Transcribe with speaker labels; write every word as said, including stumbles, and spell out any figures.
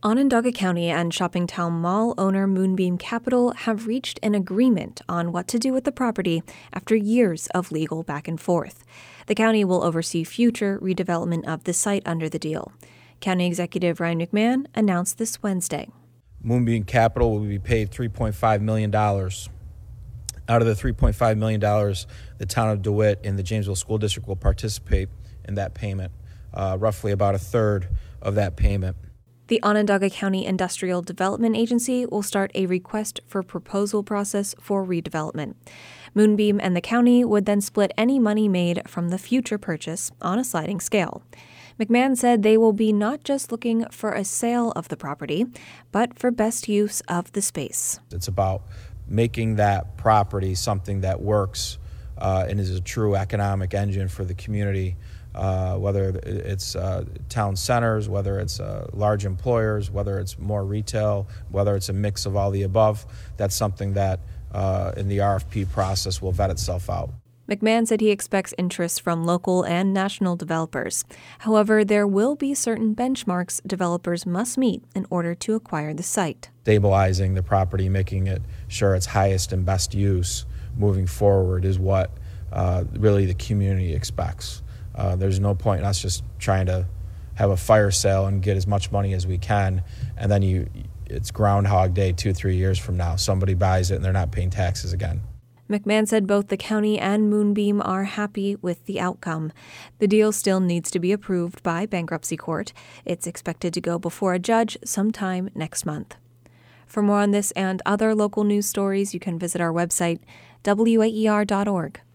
Speaker 1: Onondaga County and shopping town mall owner Moonbeam Capital have reached an agreement on what to do with the property after years of legal back and forth. The county will oversee future redevelopment of the site under the deal. County Executive Ryan McMahon announced this Wednesday.
Speaker 2: Moonbeam Capital will be paid three point five million dollars. Out of the three point five million dollars, the town of DeWitt and the Janesville School District will participate in that payment, uh, roughly about a third of that payment.
Speaker 1: The Onondaga County Industrial Development Agency will start a request for proposal process for redevelopment. Moonbeam and the county would then split any money made from the future purchase on a sliding scale. McMahon said they will be not just looking for a sale of the property, but for best use of the space.
Speaker 2: It's about making that property something that works uh, and is a true economic engine for the community. Uh, whether it's uh, town centers, whether it's uh, large employers, whether it's more retail, whether it's a mix of all the above, that's something that uh, in the R F P process will vet itself out.
Speaker 1: McMahon said he expects interest from local and national developers. However, there will be certain benchmarks developers must meet in order to acquire the site.
Speaker 2: Stabilizing the property, making it sure its highest and best use moving forward is what uh, really the community expects. Uh, there's no point in us just trying to have a fire sale and get as much money as we can, and then you it's Groundhog Day two, three years from now. Somebody buys it and they're not paying taxes again.
Speaker 1: McMahon said both the county and Moonbeam are happy with the outcome. The deal still needs to be approved by bankruptcy court. It's expected to go before a judge sometime next month. For more on this and other local news stories, you can visit our website, W A E R dot org.